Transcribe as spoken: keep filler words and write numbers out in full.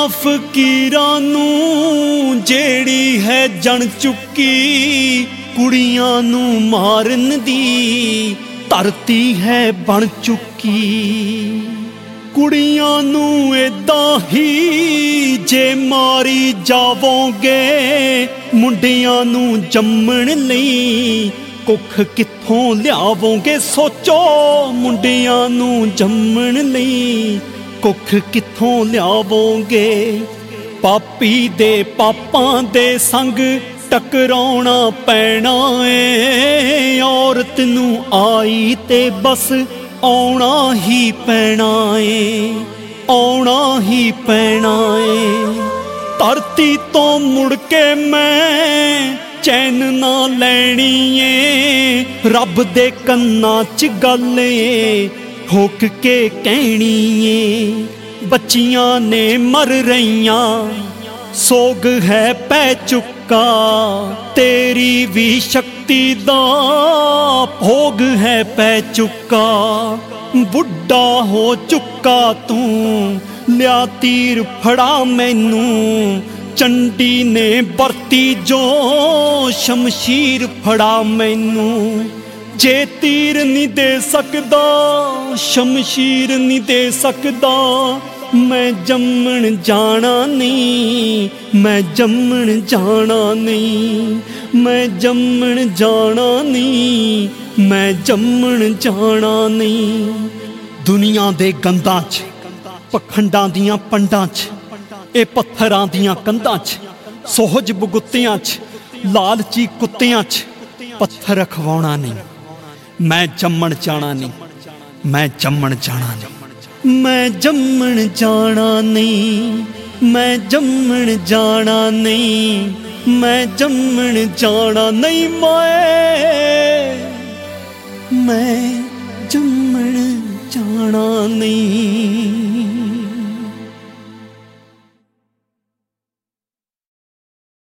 फकीरां नूं जेड़ी है जन चुकी कुड़ियां नूं मारन दी धरती है बन चुकी। कुड़ियां नूं इदां ही जे मारी जावोगे मुंडियां नूं जम्मण लई कुख कित्थों लियावोगे। सोचो मुंडियां नूं जम्मण लई कुख कित्थों लियावोगे। पापी दे पापां दे संग टकराउणा पैना ए औरत नूं आई ते बस आउणा ही पैना ए आउणा ही पैना ए। धरती तो मुड़ के मैं चैन ना लैनी ए रब दे कन्ना च गल ए ठोक के कहनी ए। बच्चियां ने मर रहियां सोग है पै चुका तेरी भी शक्ति दा भोग है पै चुका। बुढ़ा हो चुका तू लिया तीर फड़ा मैनू चंडी ने बरती जो शमशीर फड़ा मैनू। जे तीर नहीं दे सकदा शमशीर नहीं दे सकदा मैं जम्मण जाना नहीं मैं जम्मण जाना नहीं मैं जम्मण जाना नहीं मैं जम्मण जाना नहीं। दुनिया दे गंदां च पखंडां दियां पंडां च ए पत्थरां दियां कंधां च सोहज बगुत्तियां च लालची कुत्तियां च पत्थर खवाउणा नहीं मैं जम्मण जाना नहीं मैं जम्मण जाना नहीं मैं जम्मण जाना नहीं मैं जम्मण जाना नहीं मैं जम्मण जाना नहीं मैं मैं जम्मण जाना नहीं।